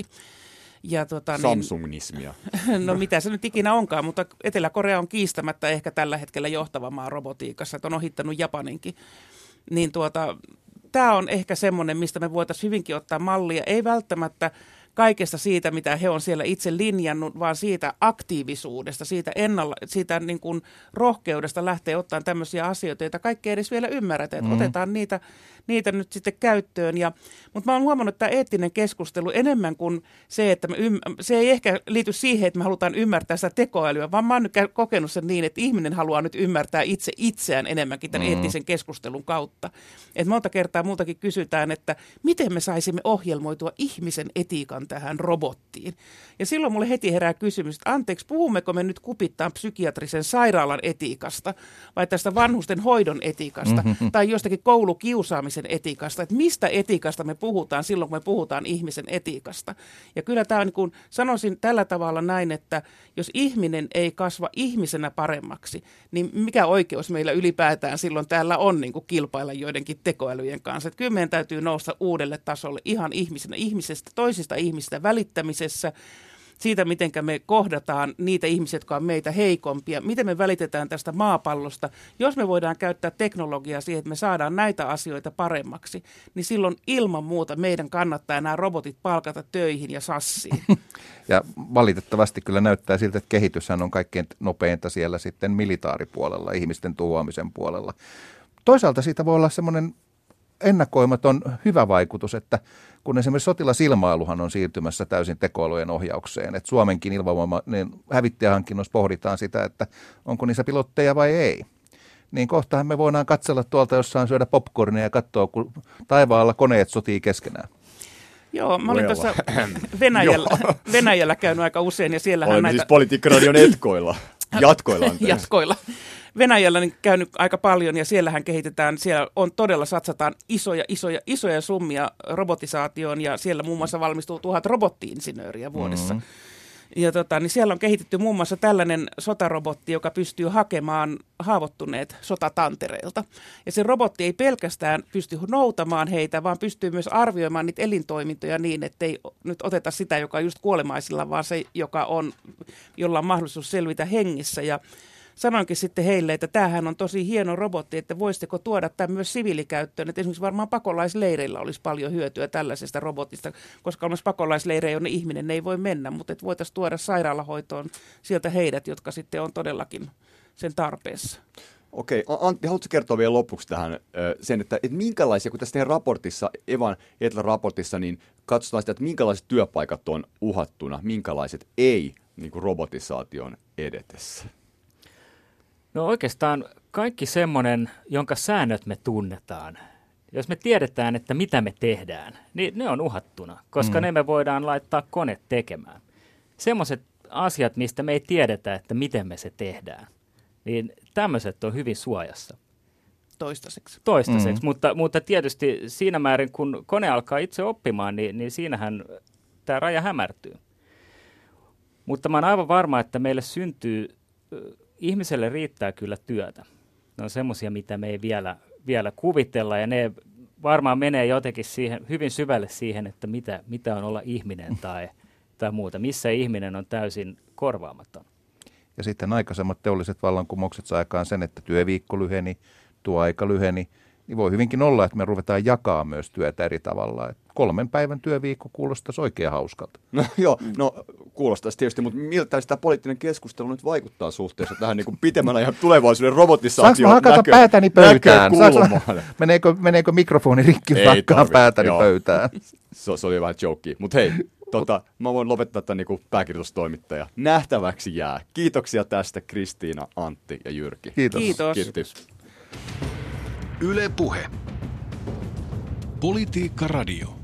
Ja tota, niin, Samsungnismia. No mitä se nyt ikinä onkaan, mutta Etelä-Korea on kiistämättä ehkä tällä hetkellä johtava maa robotiikassa, että on ohittanut Japaninkin. Niin tuota, tämä on ehkä semmoinen, mistä me voitaisiin hyvinkin ottaa mallia. Ei välttämättä kaikesta siitä, mitä he on siellä itse linjannut, vaan siitä aktiivisuudesta, siitä, ennalla, siitä niin kuin rohkeudesta lähteä ottamaan tämmöisiä asioita, joita kaikki ei edes vielä ymmärretä, että mm. otetaan niitä, niitä nyt sitten käyttöön. Ja, mutta mä oon huomannut, että tämä eettinen keskustelu enemmän kuin se, että me ymm, se ei ehkä liity siihen, että me halutaan ymmärtää sitä tekoälyä, vaan mä oon nyt kokenut sen niin, että ihminen haluaa nyt ymmärtää itse itseään enemmänkin tämän mm. eettisen keskustelun kautta. Et monta kertaa multakin kysytään, että miten me saisimme ohjelmoitua ihmisen etiikan tähän robottiin. Ja silloin mulle heti herää kysymys, että anteeksi, puhummeko me nyt kupittaan psykiatrisen sairaalan etiikasta vai tästä vanhusten hoidon etiikasta mm-hmm. tai jostakin koulukiusaamisen etiikasta, että mistä etiikasta me puhutaan silloin, kun me puhutaan ihmisen etiikasta. Ja kyllä tämä on niin kuin, sanoisin tällä tavalla näin, että jos ihminen ei kasva ihmisenä paremmaksi, niin mikä oikeus meillä ylipäätään silloin täällä on niin kuin kilpailla joidenkin tekoälyjen kanssa. Että kyllä meidän täytyy nousta uudelle tasolle ihan ihmisenä, ihmisestä, toisista ihmisistä välittämisessä, siitä, miten me kohdataan niitä ihmisiä, jotka on meitä heikompia, miten me välitetään tästä maapallosta. Jos me voidaan käyttää teknologiaa siihen, että me saadaan näitä asioita paremmaksi, niin silloin ilman muuta meidän kannattaa nämä robotit palkata töihin ja sassiin. Ja valitettavasti kyllä näyttää siltä, että kehityshän on kaikkein nopeinta siellä sitten militaaripuolella, ihmisten tuhoamisen puolella. Toisaalta siitä voi olla semmoinen ennakoimaton hyvä vaikutus, että kun esimerkiksi sotilasilmailuhan on siirtymässä täysin tekoälyjen ohjaukseen, että Suomenkin ilmavoima, niin hävittäjähankinnoissa pohditaan sitä, että onko niissä pilotteja vai ei, niin kohtahan me voidaan katsella tuolta jossain syödä popcornia ja katsoa, kun taivaalla koneet sotii keskenään. Joo, mä olin tuossa Venäjällä, Venäjällä käynyt aika usein ja siellähän Olemme näitä... siis Politiikkaradion etkoilla. Jatkoilla anteeksi. Jatkoilla. Venäjällä niin käynyt aika paljon ja siellähän kehitetään, siellä on todella satsataan isoja, isoja, isoja summia robotisaatioon ja siellä muun muassa valmistuu tuhat robotti-insinööriä vuodessa. Mm-hmm. Ja tota, niin siellä on kehitetty muun muassa tällainen sotarobotti, joka pystyy hakemaan haavoittuneet sotatantereilta. Ja se robotti ei pelkästään pysty noutamaan heitä, vaan pystyy myös arvioimaan niitä elintoimintoja niin, ettei nyt oteta sitä, joka on just kuolemaisilla, vaan se, joka on, jolla on mahdollisuus selvitä hengissä. Ja sanoinkin sitten heille, että tämähän on tosi hieno robotti, että voisitteko tuoda tämän myös siviilikäyttöön. Että esimerkiksi varmaan pakolaisleireillä olisi paljon hyötyä tällaisesta robotista, koska myös pakolaisleirejä, jonne ihminen ei voi mennä, mutta että voitaisiin tuoda sairaalahoitoon sieltä heidät, jotka sitten on todellakin sen tarpeessa. Okei, Antti, haluatko kertoa vielä lopuksi tähän sen, että, että minkälaisia, kun tässä teidän raportissa, Evan Etlan raportissa, niin katsotaan sitä, että minkälaiset työpaikat on uhattuna, minkälaiset ei niin kuin robotisaation edetessä? No oikeastaan kaikki semmoinen, jonka säännöt me tunnetaan. Jos me tiedetään, että mitä me tehdään, niin ne on uhattuna, koska mm. ne me voidaan laittaa kone tekemään. Semmoiset asiat, mistä me ei tiedetä, että miten me se tehdään, niin tämmöiset on hyvin suojassa. Toistaiseksi. Toistaiseksi, mm. mutta, mutta tietysti siinä määrin, kun kone alkaa itse oppimaan, niin, niin siinähän tämä raja hämärtyy. Mutta mä oon aivan varma, että meille syntyy... Ihmiselle riittää kyllä työtä. Ne on semmoisia, mitä me ei vielä, vielä kuvitella, ja ne varmaan menee jotenkin siihen, hyvin syvälle siihen, että mitä, mitä on olla ihminen tai, tai muuta. Missä ihminen on täysin korvaamaton. Ja sitten aikaisemmat teolliset vallankumoukset saa aikaan sen, että työviikko lyheni, tuo aika lyheni. Niin voi hyvinkin olla, että me ruvetaan jakaa myös työtä eri tavalla. Et kolmen päivän työviikko kuulostaisi oikein hauskalta. No joo, no kuulostaisi tietysti, mutta miltä sitä poliittinen keskustelu nyt vaikuttaa suhteessa tähän niin kuin pitemmän ajan tulevaisuuden robotisaatioon? Saanko mä hakata näkö, päätäni pöytään? Mä, meneekö, meneekö mikrofoni rikki, jos hakkaan päätäni joo. pöytään? Se, se oli vähän jokea. Mutta hei, tota, mä voin lopettaa tämän niin kuin pääkirjoitustoimittaja. Nähtäväksi jää. Kiitoksia tästä Kristiina, Antti ja Jyrki. Kiitos. Kiitos. Kiitos. Yle Puhe. Politiikka Radio.